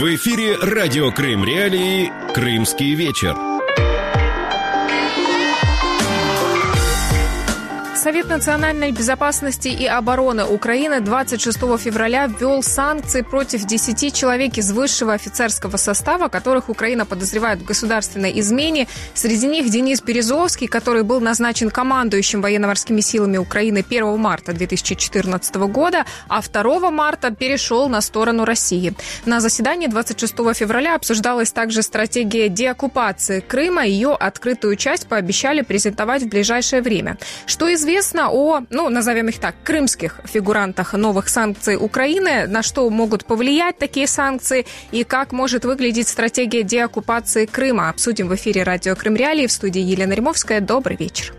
В эфире радио Крым Реалии «Крымский вечер». Совет национальной безопасности и обороны Украины 26 февраля ввел санкции против 10 человек из высшего офицерского состава, которых Украина подозревает в государственной измене. Среди них Денис Березовский, который был назначен командующим военно-морскими силами Украины 1 марта 2014 года, а 2 марта перешел на сторону России. На заседании 26 февраля обсуждалась также стратегия деоккупации Крыма. Ее открытую часть пообещали презентовать в ближайшее время. Что известно о, назовем их так, крымских фигурантах новых санкций Украины, на что могут повлиять такие санкции и как может выглядеть стратегия деоккупации Крыма. Обсудим в эфире радио Крым Реалии. В студии Елена Римовская. Добрый вечер.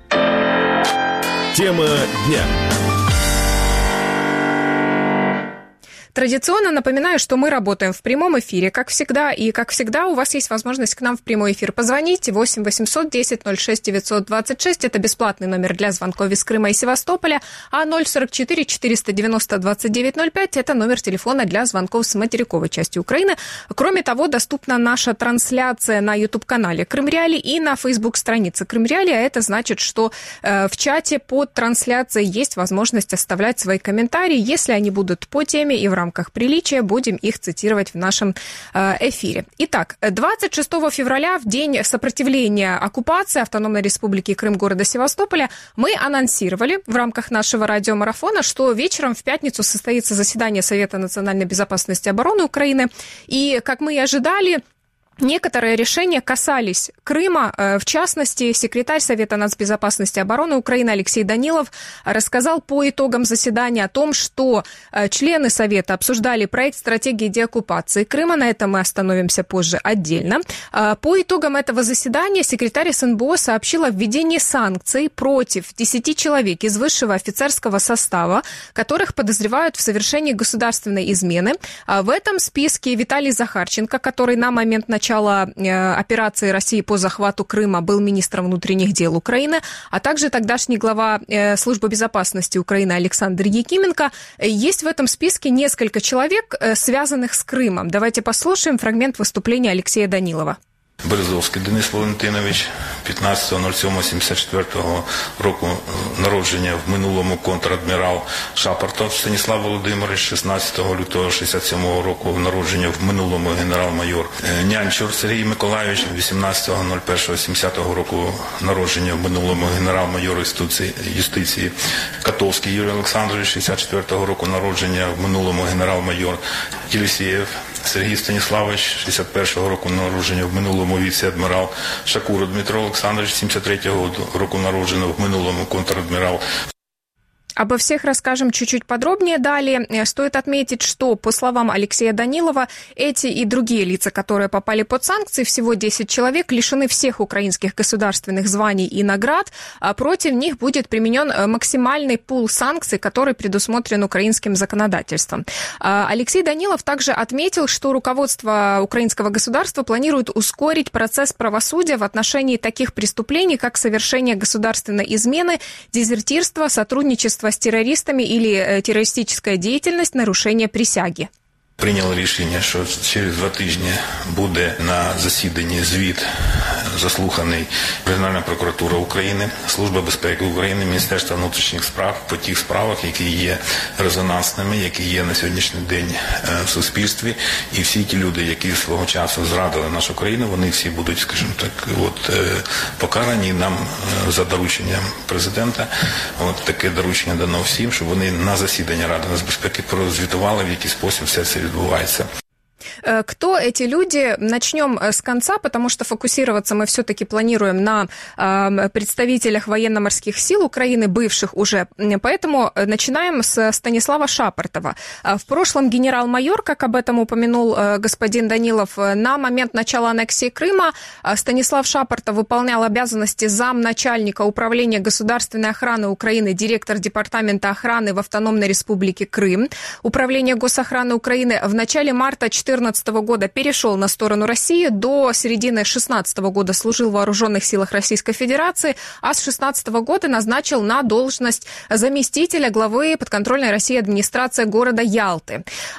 Тема дня. Традиционно напоминаю, что мы работаем в прямом эфире, как всегда. И, как всегда, у вас есть возможность к нам в прямой эфир позвонить. 8 800 10 06 926. Это бесплатный номер для звонков из Крыма и Севастополя. А 044 490 2905 – это номер телефона для звонков с материковой части Украины. Кроме того, доступна наша трансляция на YouTube-канале Крым Реалии и на Facebook-странице Крым Реалии. А это значит, что в чате под трансляцией есть возможность оставлять свои комментарии. Если они будут по теме и в рамках приличия, будем их цитировать в нашем эфире. Итак, 26 февраля, в день сопротивления оккупации Автономной Республики Крым города Севастополя, мы анонсировали в рамках нашего радиомарафона, что вечером в пятницу состоится заседание Совета национальной безопасности и обороны Украины. И, как мы и ожидали, некоторые решения касались Крыма. В частности, секретарь Совета нацбезопасности и обороны Украины Алексей Данилов рассказал по итогам заседания о том, что члены Совета обсуждали проект стратегии деоккупации Крыма. На этом мы остановимся позже отдельно. По итогам этого заседания секретарь СНБО сообщил о введении санкций против 10 человек из высшего офицерского состава, которых подозревают в совершении государственной измены. В этом списке Виталий Захарченко, который на момент начала операции России по захвату Крыма был министром внутренних дел Украины, а также тогдашний глава службы безопасности Украины Александр Якименко. Есть в этом списке несколько человек, связанных с Крымом. Давайте послушаем фрагмент выступления Алексея Данилова. Березовський Денис Валентинович, 15.07.74 року народження, в минулому контрадмірал. Шапортов Станіслав Володимирович, 16 лютого 67 року народження, в минулому генерал-майор. Нянчур Сергій Миколайович, 18.01.70 року народження, в минулому генерал-майор юстиції. Котовський Юрій Олександрович, 64 року народження, в минулому генерал-майор. Єлісєєв Сергій Станіславович, 61 року народження, в минулому віце-адмірал. Шакура Дмитро Олександрович, 73 року народження, в минулому контр-адмірал. Обо всех расскажем чуть-чуть подробнее далее. Стоит отметить, что, по словам Алексея Данилова, эти и другие лица, которые попали под санкции, всего 10 человек, лишены всех украинских государственных званий и наград, а против них будет применен максимальный пул санкций, который предусмотрен украинским законодательством. Алексей Данилов также отметил, что руководство украинского государства планирует ускорить процесс правосудия в отношении таких преступлений, как совершение государственной измены, дезертирство, сотрудничество с террористами или террористическая деятельность, нарушение присяги. Прийняли рішення, що через 2 тижні буде на засіданні звіт заслуханий Генеральна прокуратура України, Служба безпеки України, Міністерство внутрішніх справ по тих справах, які є резонансними, які є на сьогоднішній день в суспільстві. І всі ті люди, які свого часу зрадили нашу країну, вони всі будуть, скажімо так, покарані нам за дорученням президента. Таке доручення дано всім, щоб вони на засіданні Ради нацбезпеки прозвітували, в який спосіб все це відбувається. Кто эти люди? Начнем с конца, потому что фокусироваться мы все-таки планируем на представителях военно-морских сил Украины, бывших уже. Поэтому начинаем с Станислава Шапортова. В прошлом генерал-майор, как об этом упомянул господин Данилов, на момент начала аннексии Крыма Станислав Шапортов выполнял обязанности замначальника управления государственной охраны Украины, директор департамента охраны в Автономной Республике Крым, Управление госохраны Украины. В начале марта 2014 2014 года перешел на сторону России, до середины 2016 года служил в Вооруженных силах Российской Федерации, а с 2016 года назначил на должность заместителя главы подконтрольной России администрации города Ялты.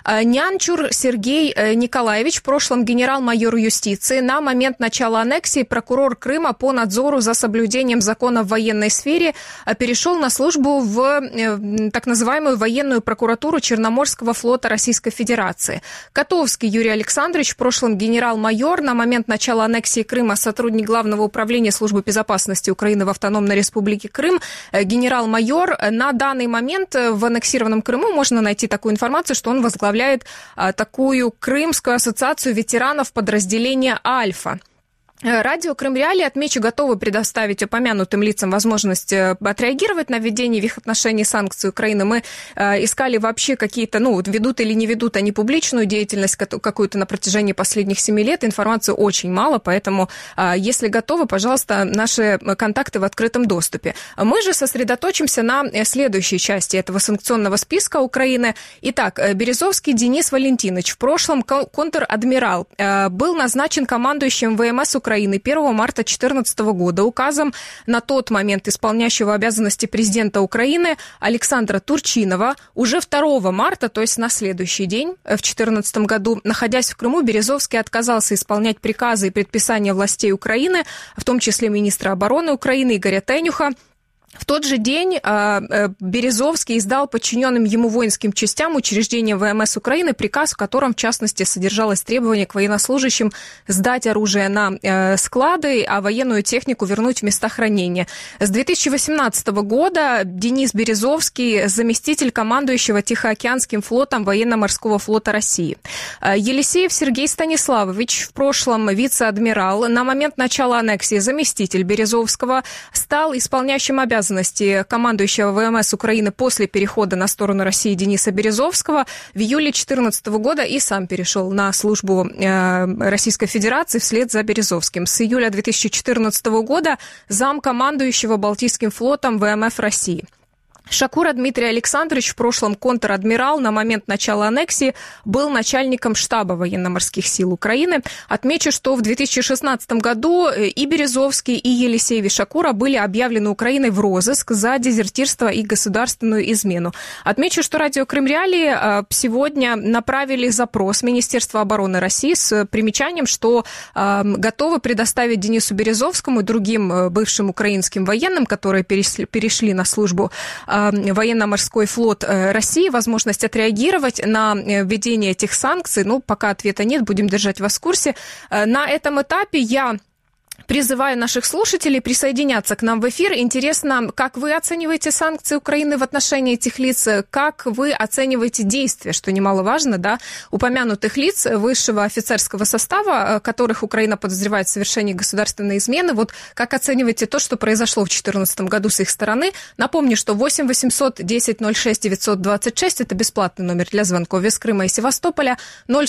Нянчур Сергей Николаевич, в прошлом генерал-майор юстиции, на момент начала аннексии прокурор Крыма по надзору за соблюдением закона в военной сфере, перешел на службу в так называемую военную прокуратуру Черноморского флота Российской Федерации. Котовский Юрий Александрович, в прошлом генерал-майор, на момент начала аннексии Крыма сотрудник Главного управления Службы безопасности Украины в Автономной Республике Крым, генерал-майор. На данный момент в аннексированном Крыму можно найти такую информацию, что он возглавляет такую Крымскую ассоциацию ветеранов подразделения «Альфа». Радио Крым Реалии, отмечу, готовы предоставить упомянутым лицам возможность отреагировать на введение в их отношении санкций Украины. Мы искали вообще какие-то, ведут или не ведут они публичную деятельность какую-то на протяжении последних 7 лет. Информации очень мало, поэтому, если готовы, пожалуйста, наши контакты в открытом доступе. Мы же сосредоточимся на следующей части этого санкционного списка Украины. Итак, Березовский Денис Валентинович, в прошлом контр-адмирал, был назначен командующим ВМС Украины 1 марта 2014 года указом на тот момент исполняющего обязанности президента Украины Александра Турчинова. Уже 2 марта, то есть на следующий день, в 2014 году, находясь в Крыму, Березовский отказался исполнять приказы и предписания властей Украины, в том числе министра обороны Украины Игоря Тенюха. В тот же день Березовский издал подчиненным ему воинским частям учреждения ВМС Украины приказ, в котором, в частности, содержалось требование к военнослужащим сдать оружие на склады, а военную технику вернуть в места хранения. С 2018 года Денис Березовский заместитель командующего Тихоокеанским флотом Военно-морского флота России. Елисеев Сергей Станиславович, в прошлом вице-адмирал, на момент начала аннексии заместитель Березовского, стал исполняющим обязанности командующего ВМС Украины после перехода на сторону России Дениса Березовского в июле 2014 года и сам перешел на службу Российской Федерации вслед за Березовским. С июля 2014 года замкомандующего Балтийским флотом ВМФ России. Шакура Дмитрий Александрович, в прошлом контр-адмирал, на момент начала аннексии был начальником штаба военно-морских сил Украины. Отмечу, что в 2016 году и Березовский, и Елисеев и Шакура были объявлены Украиной в розыск за дезертирство и государственную измену. Отмечу, что радио Крым Реалии сегодня направили запрос Министерства обороны России с примечанием, что готовы предоставить Денису Березовскому и другим бывшим украинским военным, которые перешли на службу военно-морской флот России, возможность отреагировать на введение этих санкций. Пока ответа нет, будем держать вас в курсе. На этом этапе я призываю наших слушателей присоединяться к нам в эфир. Интересно, как вы оцениваете санкции Украины в отношении этих лиц, как вы оцениваете действия, что немаловажно, да, упомянутых лиц высшего офицерского состава, которых Украина подозревает в совершении государственной измены. Вот как оцениваете то, что произошло в 2014 году с их стороны? Напомню, что 8 800 10 06 926 – это бесплатный номер для звонков из Крыма и Севастополя.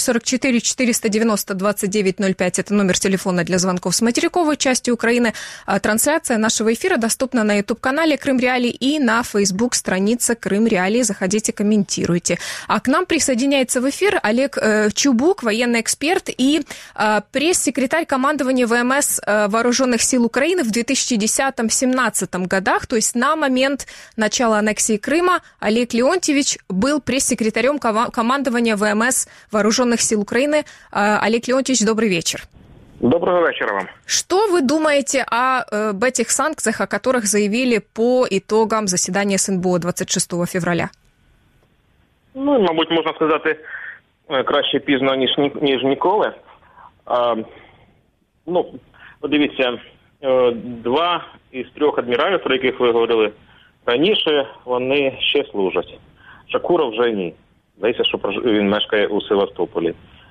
044 490 29 05 – это номер телефона для звонков с материковой части Украины. Трансляция нашего эфира доступна на YouTube-канале Крым Реалии и на Facebook-странице Крым Реалии. Заходите, комментируйте. А к нам присоединяется в эфир Олег Чубук, военный эксперт и пресс-секретарь командования ВМС Вооруженных сил Украины в 2010-2017 годах, то есть на момент начала аннексии Крыма. Олег Леонтьевич был пресс-секретарем командования ВМС Вооруженных сил Украины. Олег Леонтьевич, добрый вечер. Доброго вечера вам. Что вы думаете об этих санкциях, о которых заявили по итогам засідання СНБО 26 февраля? Мабуть, можна сказати, краще пізно, ніж ніколи. Подивіться, 2 із 3 адміралів, про яких ви говорили раніше, вони ще служать. Шакура вже ні. Здається, що він мешкає у Севастополі.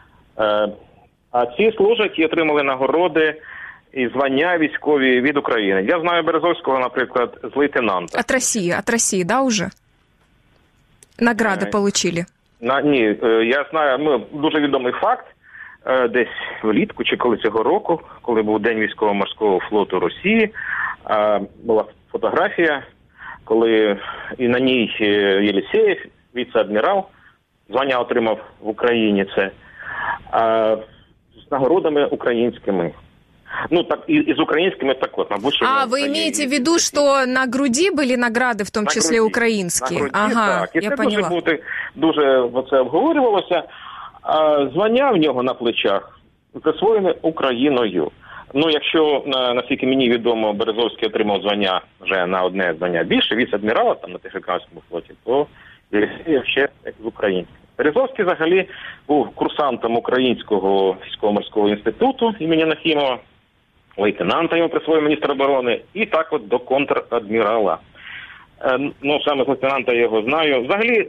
А ці служать і отримали нагороди і звання військові від України. Я знаю Березовського, наприклад, з лейтенанта. От Росії, да, уже? Награди получили? Ні, я знаю, дуже відомий факт, десь влітку чи коли цього року, коли був День військово-морського флоту Росії, була фотографія, коли і на ній Єлісеєв, віце-адмірал, звання отримав в Україні це. з нагородами українськими. Ну, так, и с украинскими так вот. Вы имеете в виду, что на груди были награди, в тому числі українські? На груді, так. І це поняла. Дуже це обговорювалося. Звання в нього на плечах присвоєне Україною. Ну, якщо, наскільки мені відомо, Березовський отримав звання вже на одне звання більше, віце-адмірала там на Тихоокеанському флоті, то Єлисєєв ще з українським. Березовський взагалі був курсантом Українського військово-морського інституту імені Нахімова, лейтенанта йому присвоїв міністр оборони, і так от до контр-адмірала. Ну, саме з лейтенанта я його знаю. Взагалі,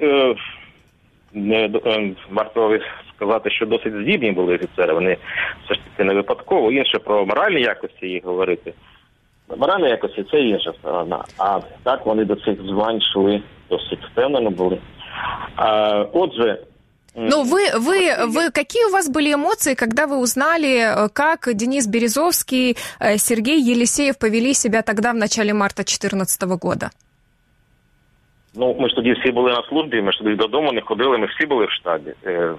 варто сказати, що досить здібні були офіцери, вони все ж таки не випадково. Інше про моральні якості їх говорити. Моральні якості – це інша сторона. А так вони до цих звань йшли, досить впевнено були. Отже, ну, вы, какие у вас были эмоции, когда вы узнали, как Денис Березовский, Сергей Елисеев повели себя тогда в начале марта 2014 года? Ну, ми ж тоді всі були на службі, ми ж тоді додому не ходили, ми всі були в штабі.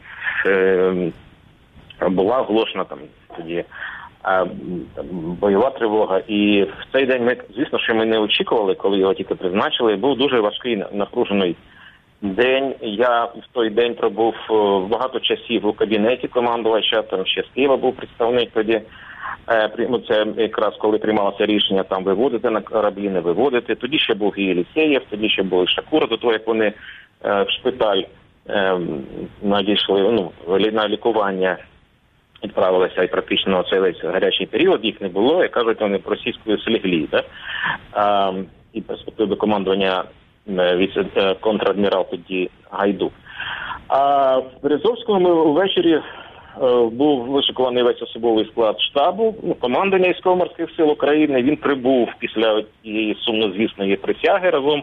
Була оголошена там тоді бойова тривога. І в цей день ми, звісно, що ми не очікували, коли його тільки призначили. Був дуже важкий, напружений день. Я в той день пробув багато часів у кабінеті командувача, там ще з Києва був представник тоді. Це якраз коли приймалося рішення там виводити на кораблі, не виводити. Тоді ще був і Єлисєєв, тоді ще був і Шакур, до того, як вони в шпиталь надійшли, ну, на лікування відправилися, і практично цей весь гарячий період їх не було, як кажуть, вони російською сліглі, да? І перспективи командування контр-адмірал тоді Гайдук. А в Березовському ми ввечері був вишикуваний весь особовий склад штабу, командування військово-морських сил України. Він прибув після тієї сумнозвісної присяги разом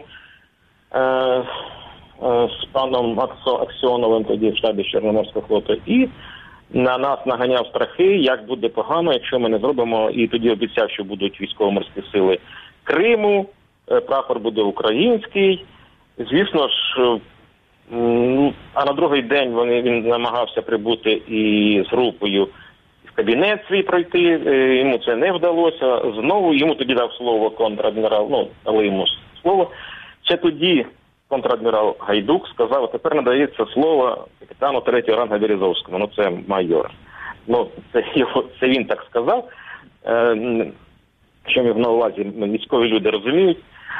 з паном Аксьоновим тоді в штабі Чорноморського флоту. І на нас наганяв страхи, як буде погано, якщо ми не зробимо. І тоді обіцяв, що будуть військово-морські сили Криму, прапор буде український. Звісно ж, а на другий день він намагався прибути і з групою в кабінет свій пройти, йому це не вдалося. Знову йому тоді дав слово контр-адмірал, дали йому слово. Ще тоді контр-адмірал Гайдук сказав, тепер надається слово капітану 3-го рангу Березовському, це майор. Це він так сказав, що мав на увазі, військові люди розуміють.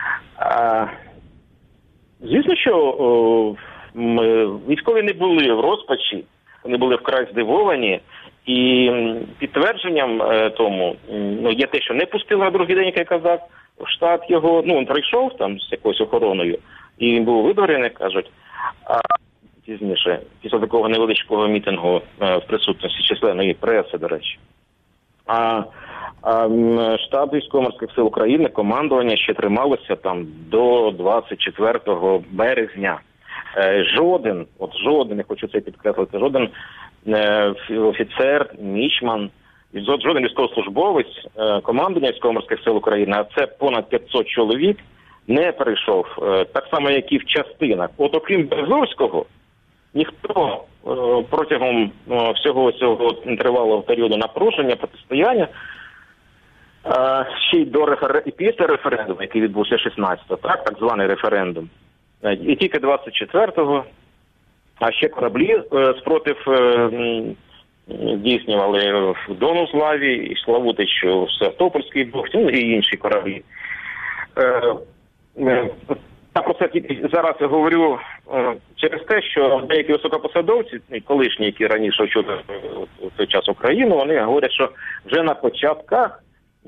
Звісно, що військові не були в розпачі, вони були вкрай здивовані, і підтвердженням тому є те, що не пустили на другий день, як я казав, в штат його, він прийшов там з якоюсь охороною, і він був видворений, кажуть, а пізніше, після такого невеличкого мітингу в присутності численної преси, до речі. Штаб військово-морських сил України, командування ще трималося там до 24 березня. Жоден, я хочу це підкреслити, жоден офіцер, мічман, жоден військовослужбовець командування військово-морських сил України, а це понад 500 чоловік, не перейшов. Так само, як і в частинах. Окрім Березовського, ніхто протягом всього цього тривалого періоду напруження, протистояння, ще й і після референдуму, який відбувся 16-го, так званий референдум, і тільки 24-го, а ще кораблі спротив здійснювали в Донуславі, і Славутич в Севастопольській бухті, і інші кораблі. Я про це зараз говорю через те, що деякі високопосадовці, колишні, які раніше очолювали в той час Україну, вони говорять, що вже на початках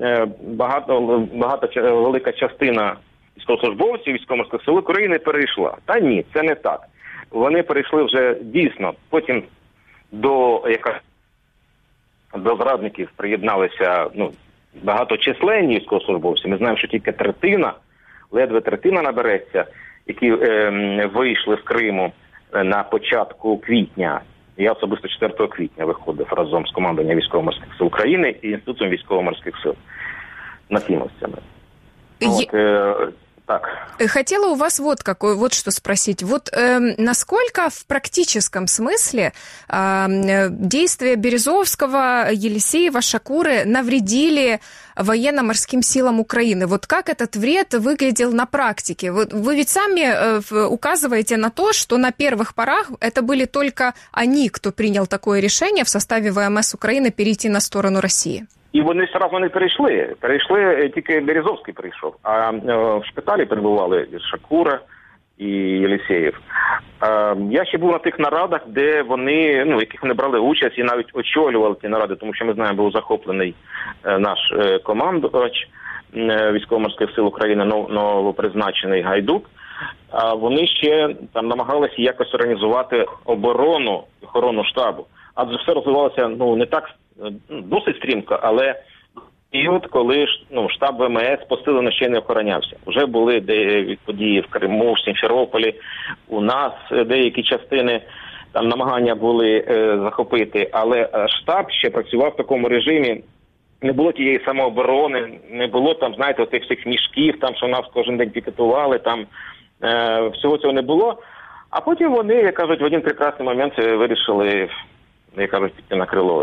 велика частина військовослужбовців військово-морських сил України перейшла. Та ні, це не так. Вони перейшли вже дійсно. Потім до зрадників приєдналися багаточисленні військовослужбовці. Ми знаємо, що тільки ледве третина набереться, які вийшли з Криму на початку квітня. Я особисто 4 квітня виходив разом з командуванням військово-морських сил України і Інститутом військово-морських сил нахімовцями. Так. Хотела у вас вот что спросить. Насколько в практическом смысле действия Березовского, Елисеева, Шакуры навредили военно-морским силам Украины? Как этот вред выглядел на практике? Вы ведь сами указываете на то, что на первых порах это были только они, кто принял такое решение в составе ВМС Украины перейти на сторону России. І вони одразу не перейшли. Перейшли, тільки Березовський прийшов. А в шпиталі перебували Шакура і Єлисєєв. Я ще був на тих нарадах, де вони, яких вони брали участь і навіть очолювали ті наради, тому що ми знаємо, був захоплений наш командувач Військово-морських сил України, новопризначений Гайдук. А вони ще там намагалися якось організувати охорону штабу. Адже все розвивалося, не так досить стрімко, але період, коли штаб ВМС посилено ще не охоронявся. Вже були події в Криму, в Сімферополі, у нас деякі частини там намагання були захопити, але штаб ще працював в такому режимі, не було тієї самооборони, не було там, знаєте, тих всіх мішків, там, що нас кожен день пікетували, там всього цього не було. А потім вони, як кажуть, в один прекрасний момент вирішили, як кажуть, піти на крило.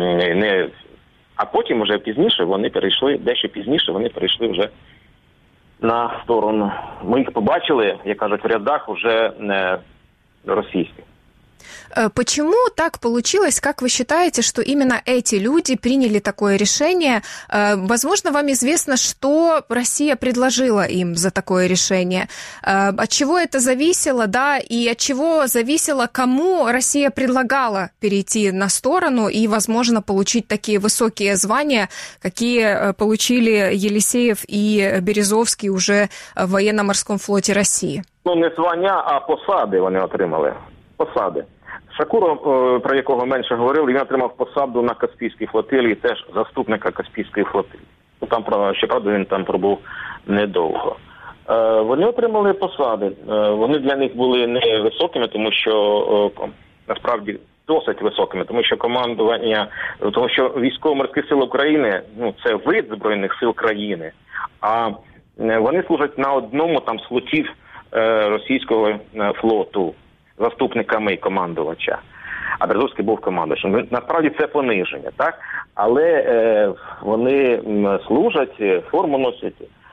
А потім вже пізніше вони перейшли, дещо пізніше вони перейшли вже на сторону. Ми їх побачили, як кажуть, в рядах вже не російських. Почему так получилось, как вы считаете, что именно эти люди приняли такое решение? Возможно, вам известно, что Россия предложила им за такое решение. От чего это зависело, и от чего зависело, кому Россия предлагала перейти на сторону и, возможно, получить такие высокие звания, какие получили Елисеев и Березовский уже в военно-морском флоте России? Не звання, а посади вони отримали. Посади. Шакуров, про якого менше говорили, він отримав посаду на Каспійській флотилії, теж заступника Каспійської флотилії. Щоправда, він там пробув недовго. Вони отримали посади. Вони для них були не високими, тому що, насправді, досить високими, тому що командування, тому що Військово-морські сили України, це вид Збройних сил країни, а вони служать на одному там з флотів російського флоту, заступниками командувача. А Березовський був командувачем. Насправді це пониження, так? Але вони служать, форму носять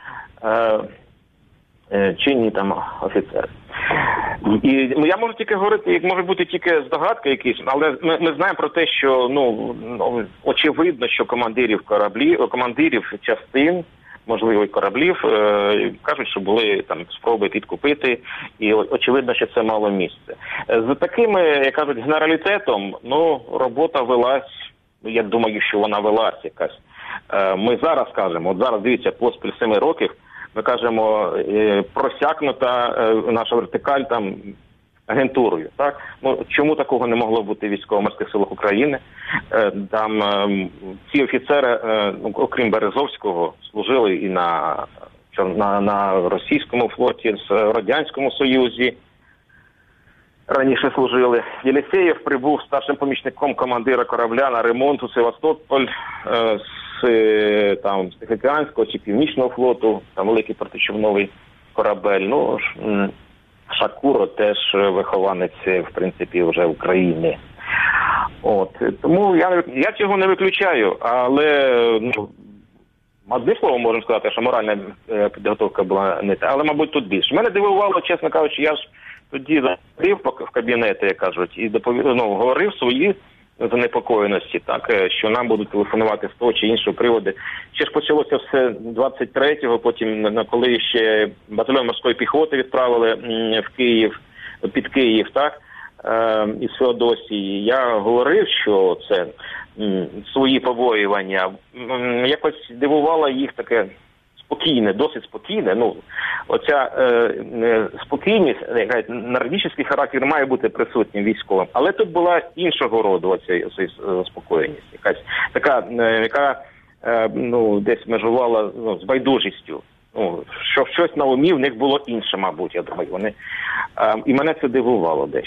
чинні там офіцери. І я можу тільки говорити, може бути тільки здогадки якісь, але ми знаємо про те, що очевидно, що командирів частин, можливо, і кораблів, кажуть, що були там спроби підкупити, і очевидно, що це мало місце. З таким, як кажуть, генералітетом, робота велась, я думаю, що вона велась якась. Ми зараз кажемо, дивіться, поспіль 7 років, ми кажемо, просякнута наша вертикаль там агентурою, так? Чому такого не могло бути в Військово-морських силах України? Там ці офіцери, окрім Березовського, служили і на російському флоті, в Радянському Союзі. Раніше служили. Єлисєєв прибув старшим помічником командира корабля на ремонт у Севастополь з Тихоокеанського чи Північного флоту, там великий протичовновий корабель. Шакуро теж вихованець, в принципі, вже України. Тому я цього не виключаю, але одним словом можемо сказати, що моральна підготовка була не та, але, мабуть, тут більше. Мене дивувало, чесно кажучи, я ж тоді заходив в кабінети, як кажуть, і говорив свої занепокоєності, так, що нам будуть телефонувати з того чи іншого приводу. Ще ж почалося все 23-го, потім, коли ще батальйон морської піхоти відправили в Київ, під Київ, так, із Феодосії. Я говорив, що це свої побоювання. Якось дивувало їх таке спокійне, досить спокійне. Оця спокійність, нордичний характер має бути присутнім військовим. Але тут була іншого роду оця спокійність. Якась така, яка десь межувала з байдужістю. Що щось на умі в них було інше, мабуть, я думаю. І мене це дивувало дещо.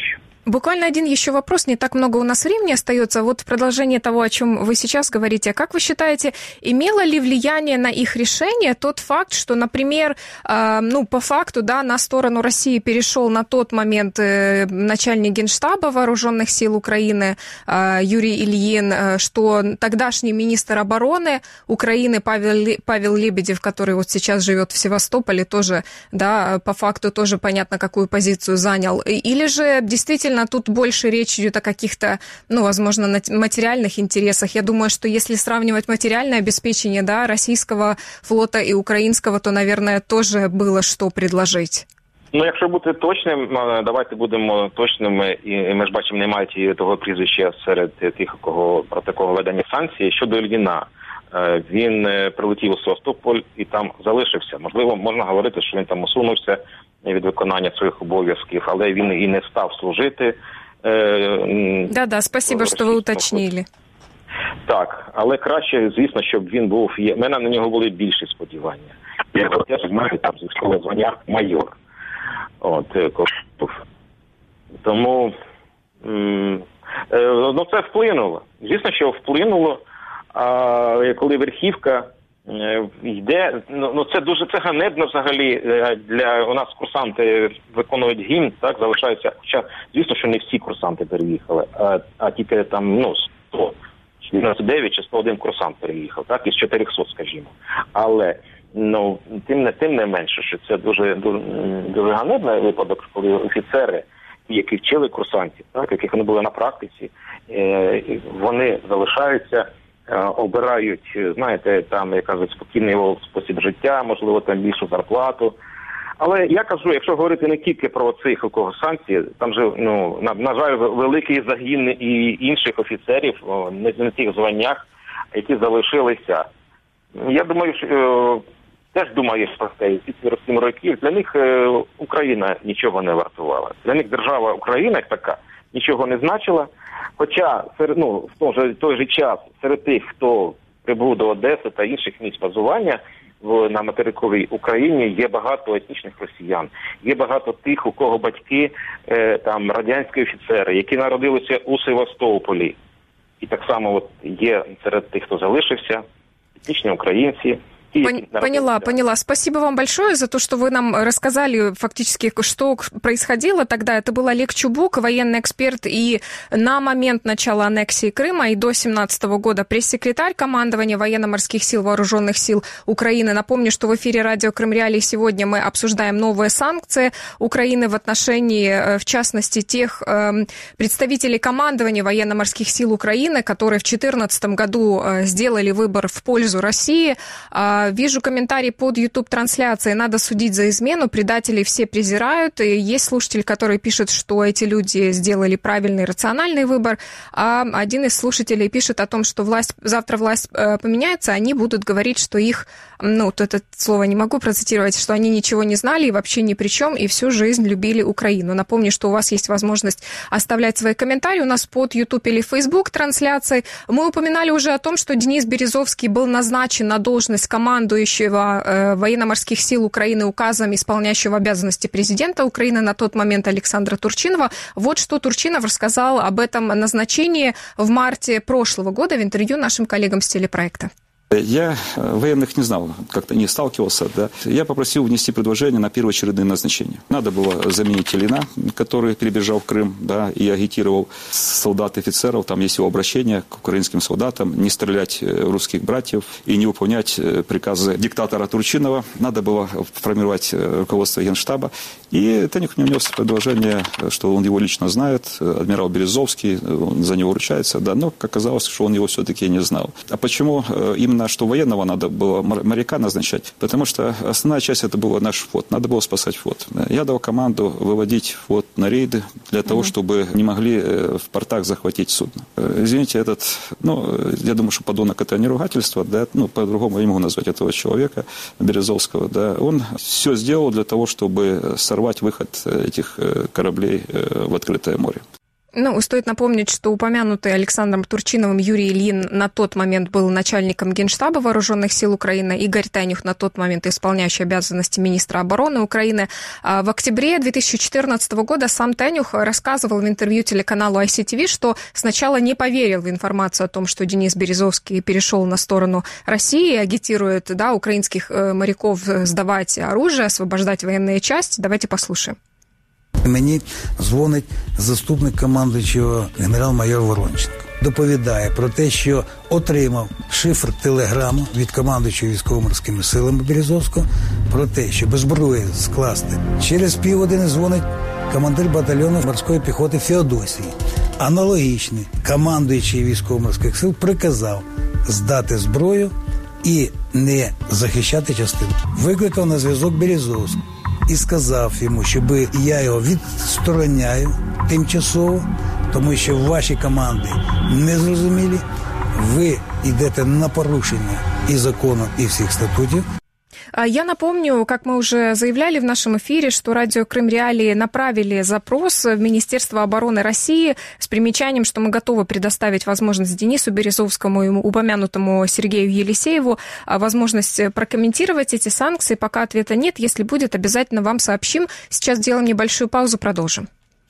Буквально один еще вопрос, не так много у нас времени остается. Вот в продолжение того, о чем вы сейчас говорите, как вы считаете, имело ли влияние на их решение тот факт, что, например, по факту, да, на сторону России перешел на тот момент начальник Генштаба Вооруженных сил Украины Юрий Ильин, что тогдашний министр обороны Украины Павел Лебедев, который вот сейчас живет в Севастополе, тоже, да, по факту тоже понятно, какую позицию занял. Или же действительно тут больше речь идет о каких-то, возможно, материальных интересах. Я думаю, что если сравнивать материальное обеспечение, да, российского флота и украинского, то, наверное, тоже было что предложить. Якщо бути точним, давайте будемо точними, і ми ж бачимо, немає того прізвища серед тих, проти кого ведення санкцій. Щодо Ільїна, він прилетів у Севастополь і там залишився. Можливо, можна говорити, що він там усунувся від виконання своїх обов'язків, але він і не став служити. Да, спасибо, що ви уточнили. Так, але краще, звісно, щоб він був, в мене на нього були більші сподівання. Я теж маю там військове звання майор. Тому це вплинуло. Звісно, що вплинуло, коли верхівка йде, це ганебно взагалі у нас курсанти виконують гімн, так, залишаються, хоча, звісно, що не всі курсанти переїхали, а тільки там, 99 чи 101 курсант переїхав, так, із 400, скажімо. Але тим не менше, що це дуже ганебний випадок, коли офіцери, які вчили курсантів, так, яких вони були на практиці, вони залишаються, обирають, знаєте, там, як кажуть, спокійний спосіб життя, можливо, там більшу зарплату. Але я кажу, якщо говорити не тільки про цих, у кого санкції, там же, на жаль, великий загін і інших офіцерів, не на тих званнях, які залишилися. Я думаю, що теж думаю про це, ці 47 років, для них Україна нічого не вартувала. Для них держава Україна, як така, нічого не значила. Хоча в той же час серед тих, хто прибув до Одеси та інших місць базування на материковій Україні, є багато етнічних росіян. Є багато тих, у кого батьки там радянські офіцери, які народилися у Севастополі. И так само є серед тих, хто залишився, етнічні українці. Поняла. Спасибо вам большое за то, что вы нам рассказали фактически, что происходило тогда. Это был Олег Чубук, военный эксперт и на момент начала аннексии Крыма и до 2017 года пресс-секретарь командования военно-морских сил Вооруженных сил Украины. Напомню, что в эфире радио Крым Реалии сегодня мы обсуждаем новые санкции Украины в отношении, в частности, тех представителей командования военно-морских сил Украины, которые в 2014 году сделали выбор в пользу России. Вижу комментарий под YouTube-трансляцией. Надо судить за измену, предателей все презирают. И есть слушатель, который пишет, что эти люди сделали правильный, рациональный выбор. А один из слушателей пишет о том, что завтра власть поменяется, они будут говорить, что их, это слово не могу процитировать, что они ничего не знали и вообще ни при чем, и всю жизнь любили Украину. Напомню, что у вас есть возможность оставлять свои комментарии у нас под YouTube или Facebook трансляцией. Мы упоминали уже о том, что Денис Березовский был назначен на должность командующего военно-морских сил Украины указом исполняющего обязанности президента Украины на тот момент Александра Турчинова. Вот что Турчинов рассказал об этом назначении в марте прошлого года в интервью нашим коллегам с телепроекта. Я военных не знал, как-то не сталкивался. Да. Я попросил внести предложение на первоочередные назначения. Надо было заменить Ильина, который перебежал в Крым, да, и агитировал солдат и офицеров. Там есть его обращение к украинским солдатам: не стрелять в русских братьев и не выполнять приказы диктатора Турчинова. Надо было формировать руководство Генштаба. И Таник мне внес предложение, что он его лично знает, адмирал Березовский, он за него ручается, да, но оказалось, что он его все-таки не знал. А почему именно что военного надо было моряка назначать? Потому что основная часть это был наш флот, надо было спасать флот. Я дал команду выводить флот на рейды для того, чтобы не могли в портах захватить судно. Извините, я думаю, что подонок это не ругательство, да, по-другому я не могу назвать этого человека, Березовского, да, он все сделал для того, чтобы сорвать выход этих кораблей в открытое море. Стоит напомнить, что упомянутый Александром Турчиновым Юрий Ильин на тот момент был начальником Генштаба Вооруженных сил Украины, Игорь Тенюх на тот момент исполняющий обязанности министра обороны Украины. В октябре 2014 года сам Тенюх рассказывал в интервью телеканалу ICTV, что сначала не поверил в информацию о том, что Денис Березовский перешел на сторону России и агитирует украинских моряков сдавать оружие, освобождать военные части. Давайте послушаем. Мені дзвонить заступник командуючого генерал-майор Воронченко. Доповідає про те, що отримав шифр телеграму від командуючого військово-морськими силами Березовського про те, щоб зброю скласти. Через півгодини дзвонить командир батальйону морської піхоти Феодосії. Аналогічний командуючий військово-морських сил приказав здати зброю і не захищати частину. Викликав на зв'язок Березовського і сказав йому, щоб я його відстороняю тимчасово, тому що ваші команди незрозумілі, ви йдете на порушення і закону, і всіх статутів. Я напомню, как мы уже заявляли в нашем эфире, что радио «Крым Реалии» направили запрос в Министерство обороны России с примечанием, что мы готовы предоставить возможность Денису Березовскому и упомянутому Сергею Елисееву возможность прокомментировать эти санкции. Пока ответа нет. Если будет, обязательно вам сообщим. Сейчас делаем небольшую паузу, продолжим.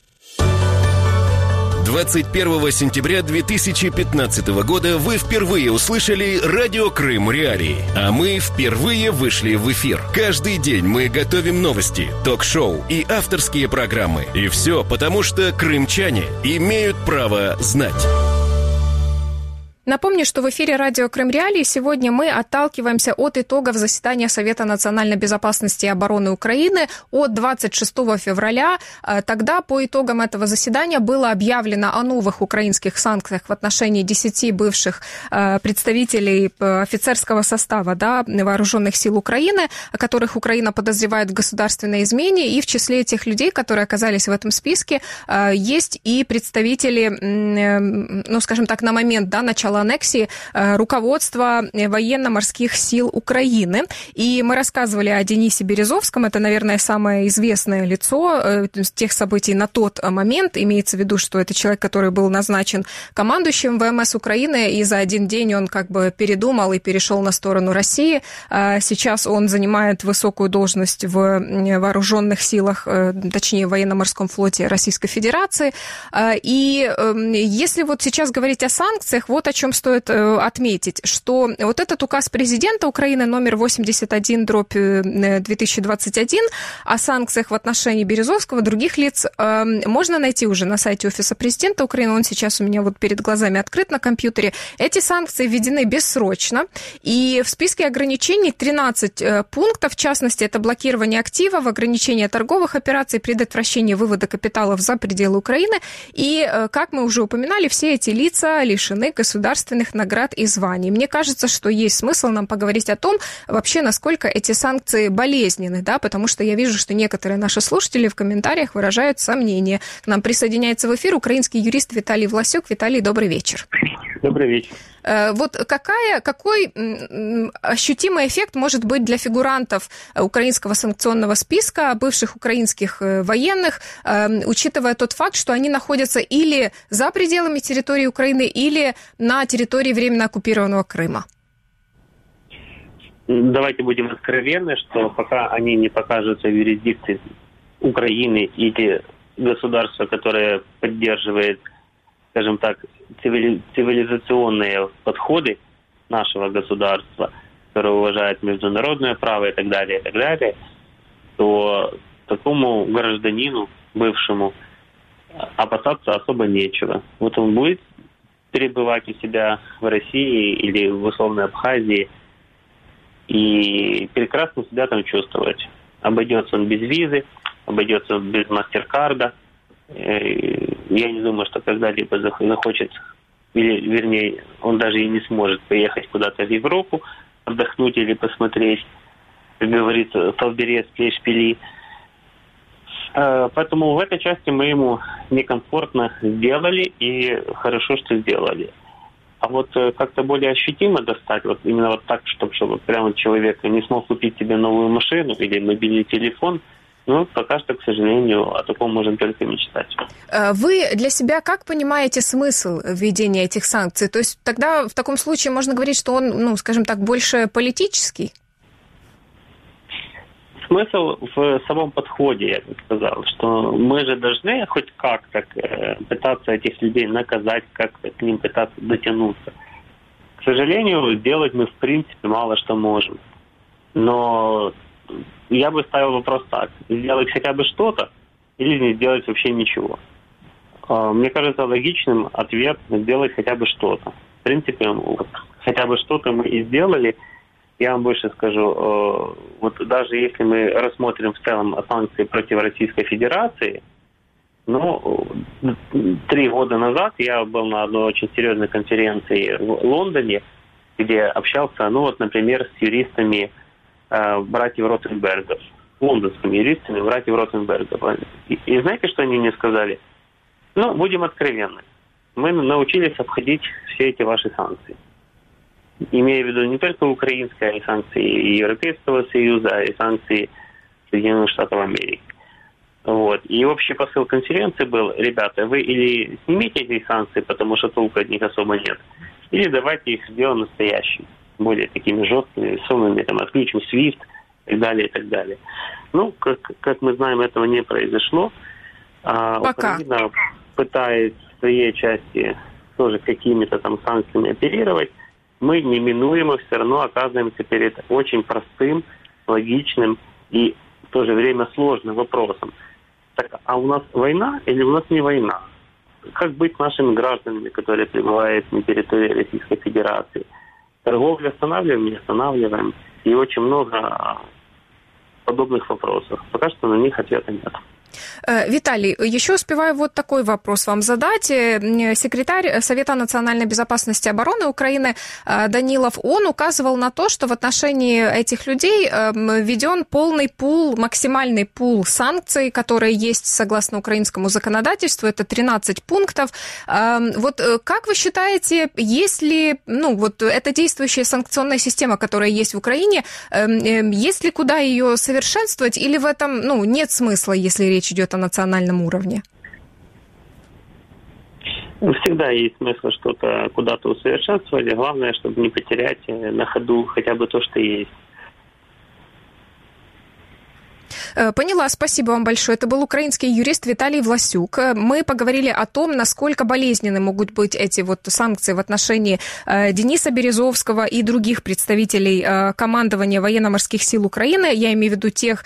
21 сентября 2015 года вы впервые услышали радио «Крым Реалии», а мы впервые вышли в эфир. Каждый день мы готовим новости, ток-шоу и авторские программы. И все потому, что крымчане имеют право знать. Напомню, что в эфире радио «Крым Реалии» сегодня мы отталкиваемся от итогов заседания Совета национальной безопасности и обороны Украины от 26 февраля. Тогда по итогам этого заседания было объявлено о новых украинских санкциях в отношении 10 бывших представителей офицерского состава вооруженных сил Украины, которых Украина подозревает в государственной измене. И в числе этих людей, которые оказались в этом списке, есть и представители, скажем так, на момент начала аннексии руководства военно-морских сил Украины. И мы рассказывали о Денисе Березовском. Это, наверное, самое известное лицо тех событий на тот момент. Имеется в виду, что это человек, который был назначен командующим ВМС Украины, и за один день он передумал и перешел на сторону России. Сейчас он занимает высокую должность в вооруженных силах, точнее, в военно-морском флоте Российской Федерации. И если сейчас говорить о санкциях, вот о чем стоит отметить, что вот этот указ президента Украины номер 81/2021 о санкциях в отношении Березовского, других лиц, можно найти уже на сайте Офиса президента Украины. Он сейчас у меня перед глазами открыт на компьютере. Эти санкции введены бессрочно. И в списке ограничений 13 пунктов. В частности, это блокирование активов, ограничение торговых операций, предотвращение вывода капиталов за пределы Украины. И, как мы уже упоминали, все эти лица лишены государственных наград и званий. Мне кажется, что есть смысл нам поговорить о том, вообще, насколько эти санкции болезненны, потому что я вижу, что некоторые наши слушатели в комментариях выражают сомнения. К нам присоединяется в эфир украинский юрист Виталий Власюк. Виталий, добрый вечер. Добрый вечер. Какой ощутимый эффект может быть для фигурантов украинского санкционного списка, бывших украинских военных, учитывая тот факт, что они находятся или за пределами территории Украины, или на территории временно оккупированного Крыма? Давайте будем откровенны, что пока они не покажутся в юрисдикции Украины или государства, которое поддерживает, скажем так, цивилизационные подходы нашего государства, которое уважает международное право и так далее, то такому гражданину, бывшему, опасаться особо нечего. Вот он будет перебывать у себя в России или в условной Абхазии и прекрасно себя там чувствовать. Обойдется он без визы, обойдется он без MasterCard. Я не думаю, что когда-либо захочет, или, вернее, он даже и не сможет поехать куда-то в Европу, отдохнуть или посмотреть, как говорится, Фалберецкие шпили. Поэтому в этой части мы ему некомфортно сделали, и хорошо, что сделали. А вот как-то более ощутимо достать, вот именно вот так, чтобы прямо человек не смог купить себе новую машину или мобильный телефон, Но пока что, к сожалению, о таком можем только мечтать. Вы для себя как понимаете смысл введения этих санкций? То есть тогда в таком случае можно говорить, что он, скажем так, больше политический? Смысл в самом подходе, я бы сказал, что мы же должны хоть как-то пытаться этих людей наказать, как-то к ним пытаться дотянуться. К сожалению, делать мы, в принципе, мало что можем. Но я бы ставил вопрос так. Сделать хотя бы что-то или не сделать вообще ничего. Мне кажется логичным ответ сделать хотя бы что-то. В принципе, хотя бы что-то мы и сделали. Я вам больше скажу, вот даже если мы рассмотрим в целом санкции против Российской Федерации, 3 года назад я был на одной очень серьезной конференции в Лондоне, где общался, например, с юристами братьев Ротенбергов, лондонскими юристами братьев Ротенбергов. И знаете, что они мне сказали? Будем откровенны. Мы научились обходить все эти ваши санкции. Имея в виду не только украинские, а и санкции Европейского Союза, а и санкции Соединенных Штатов Америки. Вот. И общий посыл конференции был: ребята, вы или снимите эти санкции, потому что толку от них особо нет, или давайте их сделаем настоящими, более такими жесткими, весомыми, отключим SWIFT и так далее, и так далее. Как мы знаем, этого не произошло. Украина пытается в своей части тоже какими-то санкциями оперировать. Мы неминуемо все равно оказываемся перед очень простым, логичным и в то же время сложным вопросом. Так, а у нас война или у нас не война? Как быть с нашими гражданами, которые пребывают на территории Российской Федерации? Торговлю останавливаем, не останавливаем? И очень много подобных вопросов. Пока что на них ответа нет. Виталий, еще успеваю вот такой вопрос вам задать. Секретарь Совета национальной безопасности и обороны Украины Данилов, он указывал на то, что в отношении этих людей введен полный пул, максимальный пул санкций, которые есть согласно украинскому законодательству, это 13 пунктов. Вот как вы считаете, есть ли, эта действующая санкционная система, которая есть в Украине, есть ли куда ее совершенствовать, или в этом, нет смысла, если речь идет о национальном уровне? Всегда есть смысл что-то куда-то усовершенствовать. Главное, чтобы не потерять на ходу хотя бы то, что есть. Поняла, спасибо вам большое. Это был украинский юрист Виталий Власюк. Мы поговорили о том, насколько болезненны могут быть эти санкции в отношении Дениса Березовского и других представителей командования военно-морских сил Украины. Я имею в виду тех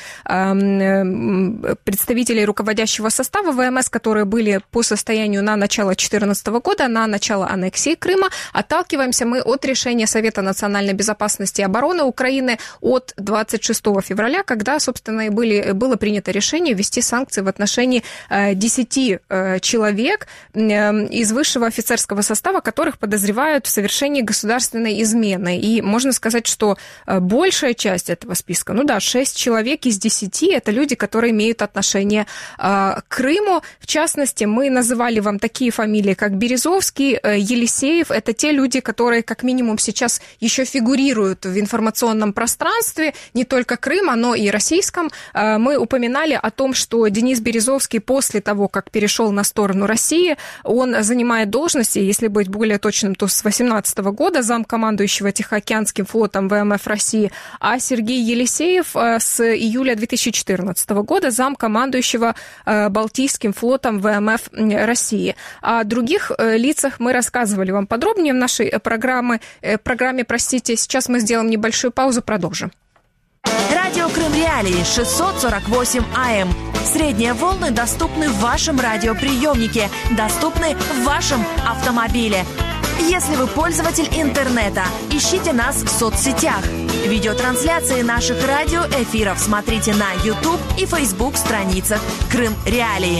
представителей руководящего состава ВМС, которые были по состоянию на начало 2014 года, на начало аннексии Крыма. Отталкиваемся мы от решения Совета национальной безопасности и обороны Украины от 26 февраля, когда, собственно, и было принято решение ввести санкции в отношении 10 человек из высшего офицерского состава, которых подозревают в совершении государственной измены. И можно сказать, что большая часть этого списка, 6 человек из 10, это люди, которые имеют отношение к Крыму. В частности, мы называли вам такие фамилии, как Березовский, Елисеев. Это те люди, которые, как минимум, сейчас еще фигурируют в информационном пространстве, не только Крыма, но и российском. Мы упоминали о том, что Денис Березовский после того, как перешел на сторону России, он занимает должности, если быть более точным, то с 2018 года замкомандующего Тихоокеанским флотом ВМФ России, а Сергей Елисеев с июля 2014 года замкомандующего Балтийским флотом ВМФ России. О других лицах мы рассказывали вам подробнее в нашей программе. Сейчас мы сделаем небольшую паузу, продолжим. Радио Крым Реалии 648 АМ. Средние волны доступны в вашем радиоприемнике, доступны в вашем автомобиле. Если вы пользователь интернета, ищите нас в соцсетях. Видеотрансляции наших радиоэфиров смотрите на YouTube и Facebook страницах Крым Реалии.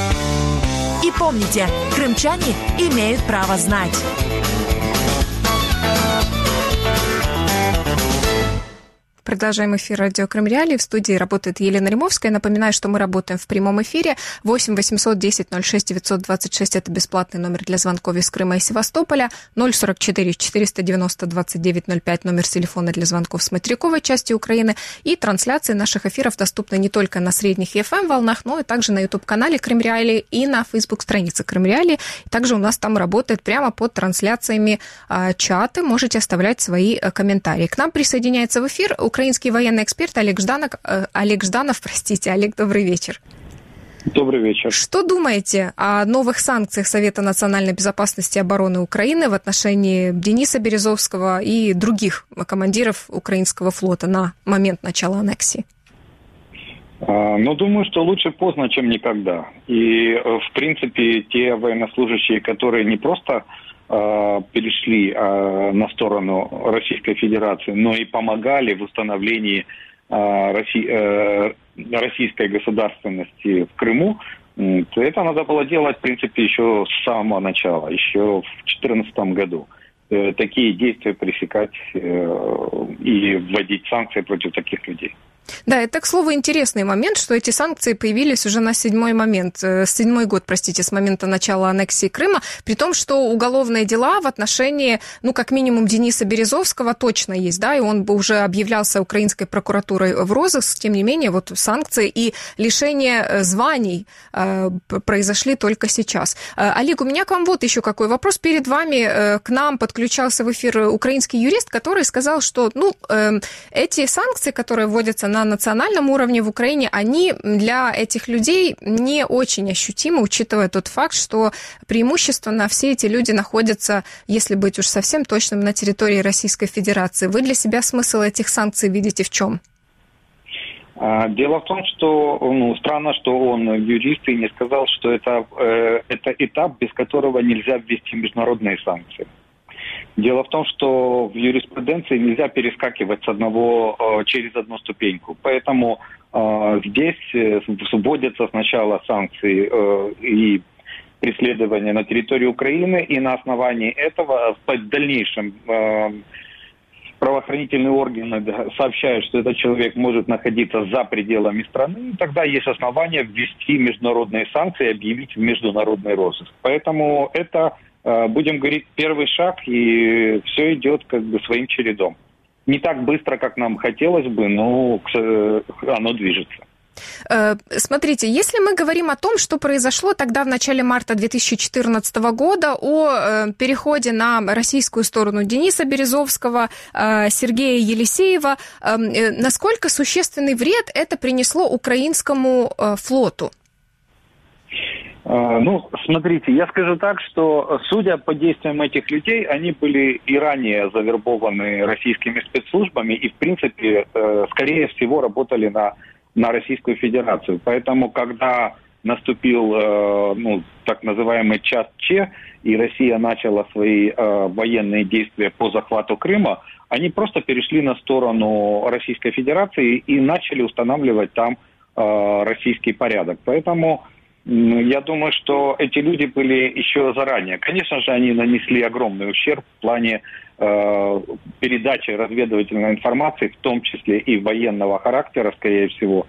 И помните, крымчане имеют право знать. Продолжаем эфир радио Крым Реалии. В студии работает Елена Римовская. Напоминаю, что мы работаем в прямом эфире. 8 800 10 06 926 – это бесплатный номер для звонков из Крыма и Севастополя. 044 490 2905 – номер телефона для звонков с материковой части Украины. И трансляции наших эфиров доступны не только на средних FM-волнах, но и также на YouTube-канале Крым Реалии и на Facebook-странице Крым Реалии. Также у нас там работает прямо под трансляциями чаты. Можете оставлять свои комментарии. К нам присоединяется в эфир украинский военный эксперт Олег Жданов. Олег, добрый вечер. Добрый вечер. Что думаете о новых санкциях Совета национальной безопасности и обороны Украины в отношении Дениса Березовского и других командиров украинского флота на момент начала аннексии? Думаю, что лучше поздно, чем никогда. И, в принципе, те военнослужащие, которые не просто перешли на сторону Российской Федерации, но и помогали в установлении российской государственности в Крыму, то это надо было делать, в принципе, еще с самого начала, еще в 2014 году. Такие действия пресекать и вводить санкции против таких людей. Да, это, к слову, интересный момент, что эти санкции появились уже на седьмой год, с момента начала аннексии Крыма, при том, что уголовные дела в отношении, как минимум, Дениса Березовского точно есть, да, и он бы уже объявлялся украинской прокуратурой в розыск, тем не менее, санкции и лишение званий произошли только сейчас. Олег, у меня к вам вот еще какой вопрос. Перед вами к нам подключался в эфир украинский юрист, который сказал, что, эти санкции, которые вводятся на национальном уровне в Украине, они для этих людей не очень ощутимы, учитывая тот факт, что преимущественно все эти люди находятся, если быть уж совсем точным, на территории Российской Федерации. Вы для себя смысл этих санкций видите в чем? Дело в том, что странно, что он юрист и не сказал, что это этап, без которого нельзя ввести международные санкции. Дело в том, что в юриспруденции нельзя перескакивать через одну ступеньку. Поэтому здесь вводятся сначала санкции и преследования на территории Украины, и на основании этого в дальнейшем правоохранительные органы сообщают, что этот человек может находиться за пределами страны, и тогда есть основания ввести международные санкции и объявить международный розыск. Поэтому это, будем говорить, первый шаг, и все идет своим чередом. Не так быстро, как нам хотелось бы, но оно движется. Смотрите, если мы говорим о том, что произошло тогда в начале марта 2014 года, о переходе на российскую сторону Дениса Березовского, Сергея Елисеева, насколько существенный вред это принесло украинскому флоту? Смотрите, я скажу так, что, судя по действиям этих людей, они были и ранее завербованы российскими спецслужбами и, в принципе, скорее всего, работали на Российскую Федерацию. Поэтому, когда наступил так называемый час Ч, и Россия начала свои военные действия по захвату Крыма, они просто перешли на сторону Российской Федерации и начали устанавливать там российский порядок. Поэтому я думаю, что эти люди были еще заранее. Конечно же, они нанесли огромный ущерб в плане передачи разведывательной информации, в том числе и военного характера, скорее всего,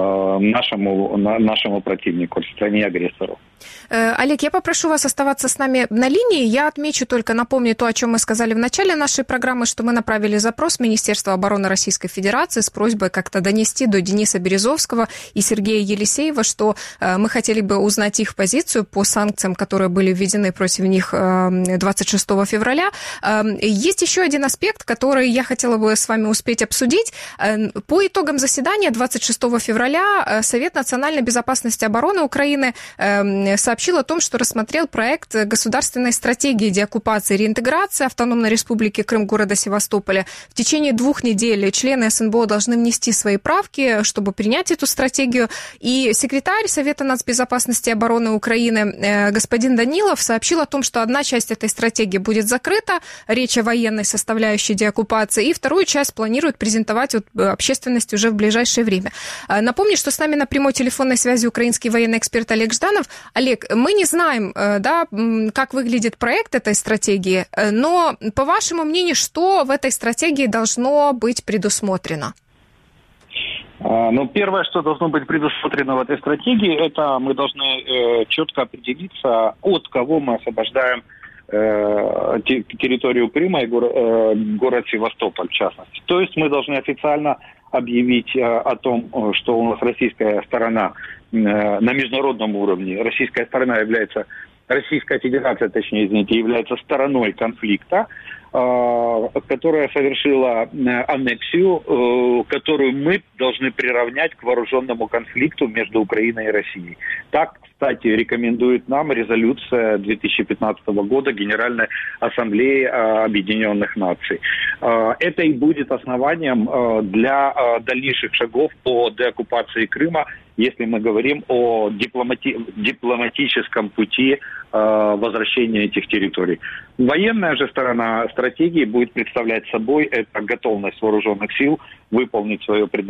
нашему противнику, стране-агрессору. Олег, я попрошу вас оставаться с нами на линии. Я отмечу только, напомню то, о чем мы сказали в начале нашей программы, что мы направили запрос в Министерство обороны Российской Федерации с просьбой как-то донести до Дениса Березовского и Сергея Елисеева, что мы хотели бы узнать их позицию по санкциям, которые были введены против них 26 февраля. Есть еще один аспект, который я хотела бы с вами успеть обсудить. По итогам заседания 26 февраля Совет национальной безопасности и обороны Украины сообщил о том, что рассмотрел проект государственной стратегии деоккупации и реинтеграции Автономной Республики Крым города Севастополя. В течение 2 недель члены СНБО должны внести свои правки, чтобы принять эту стратегию. И секретарь Совета нацбезопасности и обороны Украины господин Данилов сообщил о том, что одна часть этой стратегии будет закрыта, речь о военной составляющей деоккупации, и вторую часть планируют презентовать общественности уже в ближайшее время. Напомню, что с нами на прямой телефонной связи украинский военный эксперт Олег Жданов. Олег, мы не знаем, как выглядит проект этой стратегии, но, по вашему мнению, что в этой стратегии должно быть предусмотрено? Но первое, что должно быть предусмотрено в этой стратегии, это мы должны четко определиться, от кого мы освобождаем территорию Крыма и город Севастополь, в частности. То есть мы должны официально объявить о том, что у нас российская сторона на международном уровне, российская Федерация, точнее, извините, является стороной конфликта, которая совершила аннексию, которую мы должны приравнять к вооруженному конфликту между Украиной и Россией. Так, кстати, рекомендует нам резолюция 2015 года Генеральной Ассамблеи Объединенных Наций. Это и будет основанием для дальнейших шагов по деоккупации Крыма, если мы говорим о дипломатическом пути возвращения этих территорий. Военная же сторона стратегии будет представлять собой это готовность вооруженных сил выполнить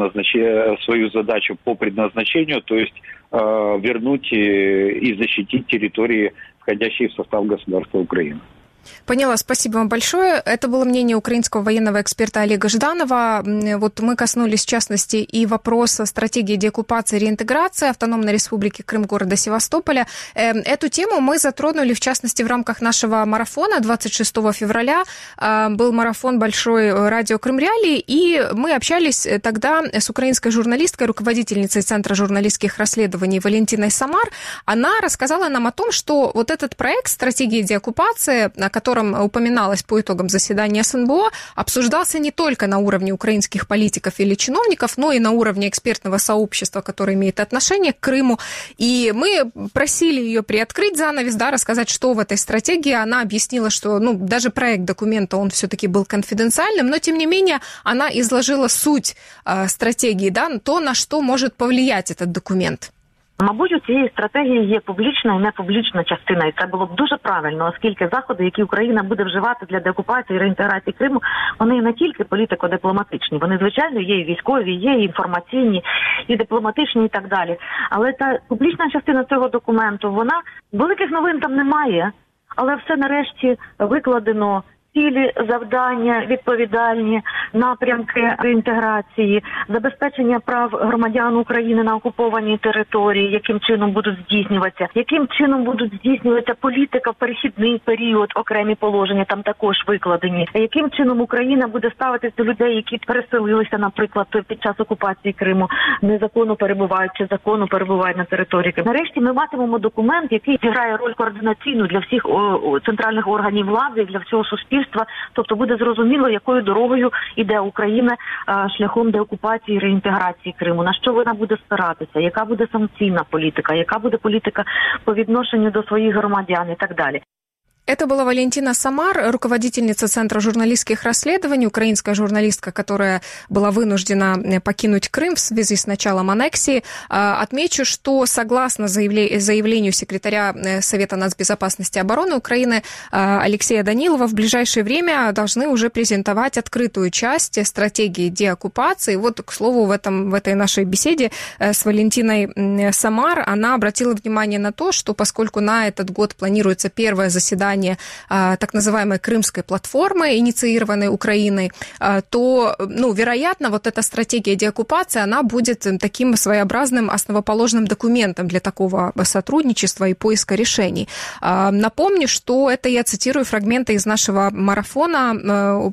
свою задачу по предназначению, то есть вернуть и защитить территории, входящие в состав государства Украины. Поняла, спасибо вам большое. Это было мнение украинского военного эксперта Олега Жданова. Вот мы коснулись, в частности, и вопроса стратегии деоккупации и реинтеграции Автономной Республики Крым города Севастополя. Эту тему мы затронули, в частности, в рамках нашего марафона 26 февраля. Был марафон большой радио Крым Реалии, и мы общались тогда с украинской журналисткой, руководительницей Центра журналистских расследований Валентиной Самар. Она рассказала нам о том, что вот этот проект стратегии деоккупации, о котором упоминалось по итогам заседания СНБО, обсуждался не только на уровне украинских политиков или чиновников, но и на уровне экспертного сообщества, которое имеет отношение к Крыму. И мы просили ее приоткрыть занавес, рассказать, что в этой стратегии. Она объяснила, что даже проект документа, он все-таки был конфиденциальным, но, тем не менее, она изложила суть стратегии, то, на что может повлиять этот документ. Мабуть, у цієї стратегії є публічна і непублічна частина, і це було б дуже правильно, оскільки заходи, які Україна буде вживати для деокупації і реінтеграції Криму, вони не тільки політико-дипломатичні, вони, звичайно, є і військові, є і інформаційні, і дипломатичні, і так далі. Але та публічна частина цього документу, великих новин там немає, але все нарешті викладено, цілі, завдання, відповідальні напрямки реінтеграції, забезпечення прав громадян України на окупованій території, яким чином будуть здійснюватися, яким чином будуть здійснюватися політика в перехідний період, окремі положення там також викладені, яким чином Україна буде ставитися до людей, які переселилися, наприклад, під час окупації Криму, незаконно перебувають чи законно перебувають на території Криму. Нарешті ми матимемо документ, який грає роль координаційну для всіх центральних органів влади, для всього суспільства. Тобто буде зрозуміло, якою дорогою йде Україна шляхом деокупації і реінтеграції Криму, на що вона буде спиратися, яка буде санкційна політика, яка буде політика по відношенню до своїх громадян і так далі. Это была Валентина Самар, руководительница Центра журналистских расследований, украинская журналистка, которая была вынуждена покинуть Крым в связи с началом аннексии. Отмечу, что согласно заявлению секретаря Совета нацбезопасности и обороны Украины Алексея Данилова, в ближайшее время должны уже презентовать открытую часть стратегии деоккупации. Вот, к слову, в этой нашей беседе с Валентиной Самар она обратила внимание на то, что поскольку на этот год планируется первое заседание так называемой крымской платформы, инициированной Украиной, то, вероятно, вот эта стратегия деоккупации, она будет таким своеобразным основоположным документом для такого сотрудничества и поиска решений. Напомню, что это я цитирую фрагменты из нашего марафона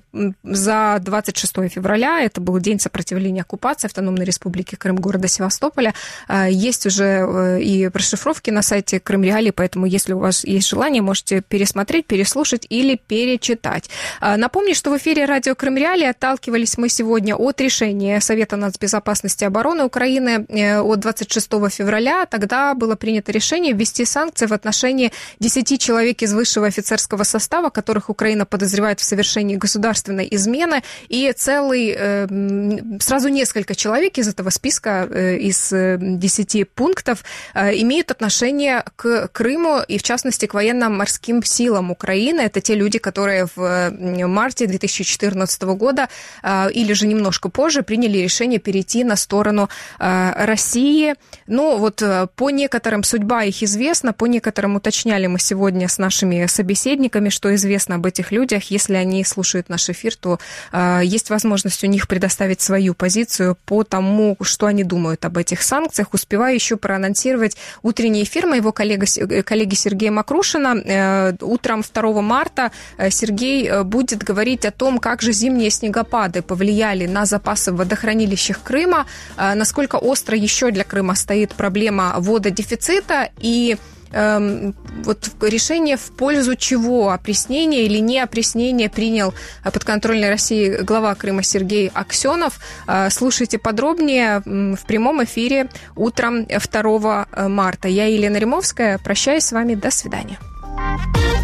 за 26 февраля, это был день сопротивления оккупации Автономной Республики Крым города Севастополя. Есть уже и расшифровки на сайте Крым Реалии, поэтому, если у вас есть желание, можете пересмотреть, переслушать или перечитать. Напомню, что в эфире радио Крым Реалии отталкивались мы сегодня от решения Совета нацбезопасности и обороны Украины от 26 февраля. Тогда было принято решение ввести санкции в отношении 10 человек из высшего офицерского состава, которых Украина подозревает в совершении государственной измены, и сразу несколько человек из этого списка, из 10 пунктов, имеют отношение к Крыму и, в частности, к военно-морским силам силам Украины. Это те люди, которые в марте 2014 года или же немножко позже приняли решение перейти на сторону России. Но вот по некоторым судьба их известна, по некоторым уточняли мы сегодня с нашими собеседниками, что известно об этих людях. Если они слушают наш эфир, то есть возможность у них предоставить свою позицию по тому, что они думают об этих санкциях. Успеваю еще проанонсировать утренний эфир моего коллеги Сергея Макрушина. Утром 2 марта Сергей будет говорить о том, как же зимние снегопады повлияли на запасы в водохранилищах Крыма, насколько остро еще для Крыма стоит проблема вододефицита и вот решение в пользу чего, опреснение или не опреснение, принял подконтрольной России глава Крыма Сергей Аксенов. Слушайте подробнее в прямом эфире утром 2 марта. Я, Елена Римовская, прощаюсь с вами. До свидания.